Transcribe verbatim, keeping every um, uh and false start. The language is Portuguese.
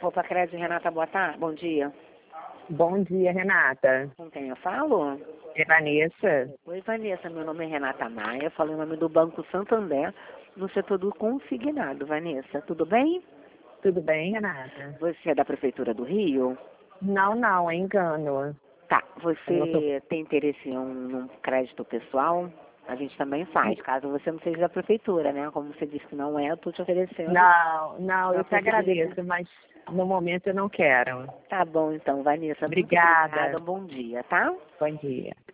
Roupa Crédito, Renata, boa tarde. Bom dia. Bom dia, Renata. Com quem eu falo? É Vanessa. Oi, Vanessa. Meu nome é Renata Maia. Falo em nome do Banco Santander, no setor do consignado. Vanessa, tudo bem? Tudo bem, Renata? Você é da Prefeitura do Rio? Não, não, é engano. Tá. Eu não tô- Você tem interesse em um, num crédito pessoal? A gente também faz, caso você não seja da Prefeitura, né? Como você disse que não é, eu estou te oferecendo. Não, não, eu uma te possibilidade. agradeço, mas no momento eu não quero. Tá bom, então, Vanessa. Muito Obrigada. obrigada. Bom dia, tá? Bom dia.